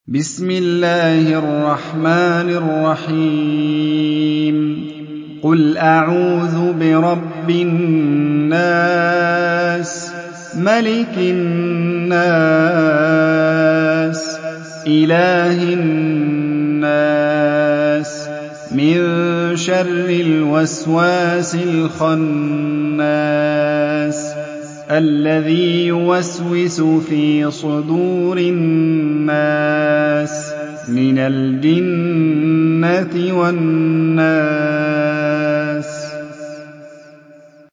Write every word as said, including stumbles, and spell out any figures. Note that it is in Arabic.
بسم الله الرحمن الرحيم قل أعوذ برب الناس ملك الناس إله الناس من شر الوسواس الخناس الذي يوسوس في صدور الناس من الجنة والناس